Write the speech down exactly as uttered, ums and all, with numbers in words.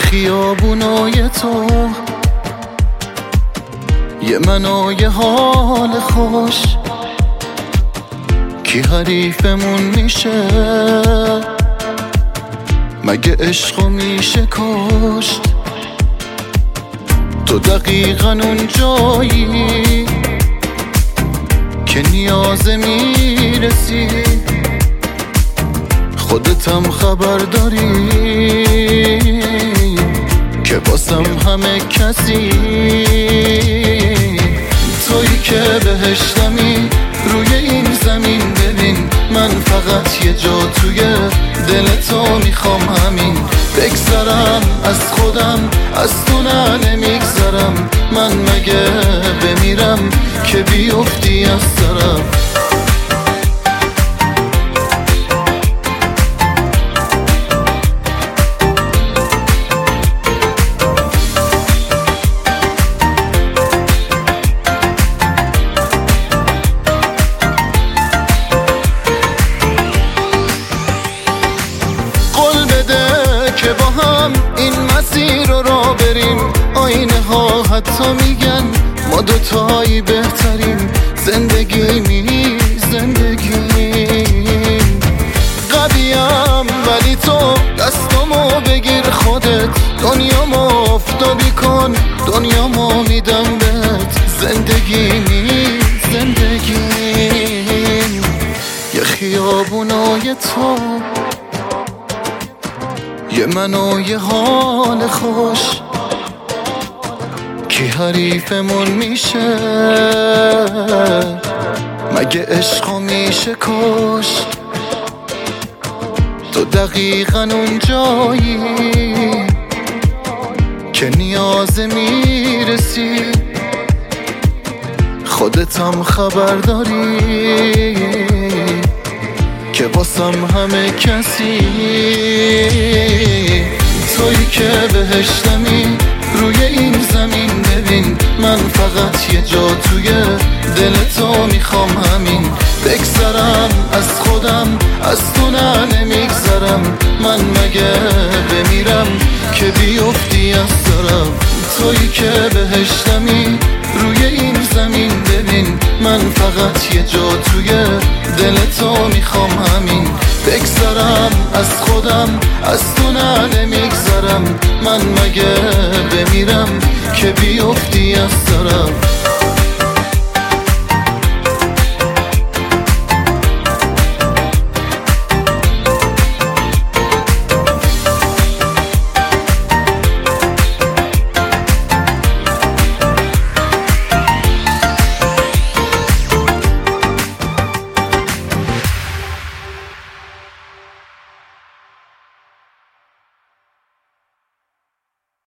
خیابونای تو، یه من و یه حال خوش، کی حریفمون میشه؟ مگه عشقو میشه کشت؟ تو دقیقاً اون جایی که نیازه میرسی، خودتم خبر داری که باسم همه کسی. تویی که بهشتمی روی این زمین، ببین من فقط یه جا توی دل تو میخوام، همین بگذرم از خودم، از تو نه نمیگذرم. من مگه بمیرم که بیفتی از سرم؟ که با هم این مسیر رو را بریم، آینه ها حتی میگن ما دوتایی بهتریم. زندگی می زندگیم قویم، ولی تو دستامو بگیر خودت، دنیامو افتابی کن، دنیامو میدم بهت. زندگی می زندگیم یه خیابونای تو، یه من و یه حال خوش، کی حریفمون میشه؟ مگه عشقو میشه کشت؟ تو دقیقاً اون جایی که نیازه میرسی، خودتم خبر داری که باسم همه کسی. تویی که بهشتمی روی این زمین، ببین من فقط یه جا توی دل تو میخوام، همین بگذرم از خودم، از تو نه نمیگذرم. من مگه بمیرم که بیفتی از سرم؟ تویی که بهشتمی روی این زمین، ببین من فقط یه جا توی دل تو میخوام، همین بگذرم از خودم، از تو نه نمیگذرم. من مگه بمیرم که بیفتی از سرم؟